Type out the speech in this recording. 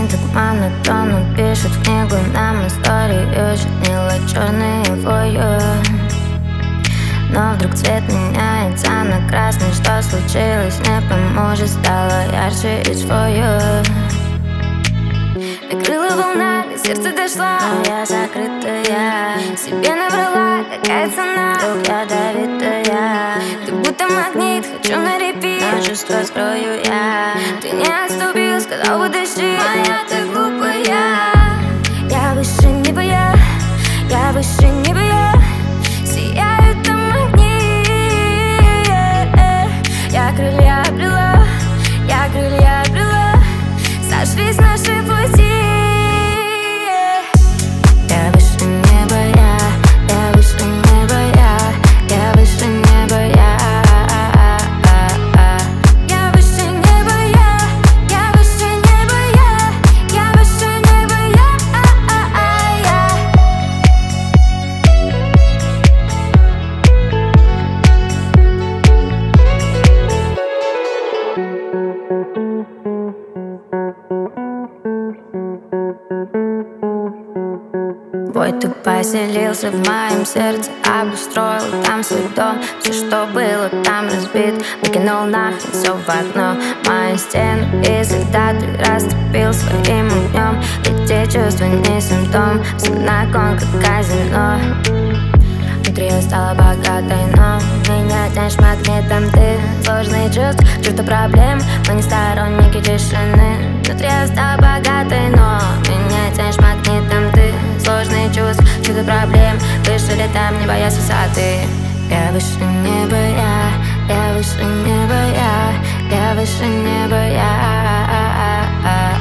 Они так монотонно пишут в книгу нам историю, чернила черные воют. Но вдруг цвет меняется на красный. Что случилось, не поможет, стало ярче и свою. Накрыла волна, до сердца дошла, но я закрытая. Себе наврала, какая цена, вдруг ядовитая. Ты будто магнит, хочу на репит, но чувства скрою я. Ты не отступил, сказал подожди, моя ты глупая. Я выше неба, я выше неба, сияю там огни. Я крылья обрела, я крылья обрела, сошлись наши пути. Я выше неба, я выше неба, я выше неба, я выше неба, я выше неба, я выше неба, Бой, ты поселился в моем сердце, обустроил там свой дом. Все, что было там разбит, выкинул нахрен все в окно. Мою стену, и когда ты растопил своим огнем. Эти чувства не симптом, все на кон, как казино. Внутри я стала богатой, но меня тянешь магнитом. Ты сложные чувства, чувство проблем, мы не сторонники тишины. Внутри я стала богатой, но меня тянешь магнитом. Ты сложные чувства, чудо проблем, выше летам, не боясь высоты. Я выше неба, я выше неба, я выше неба, я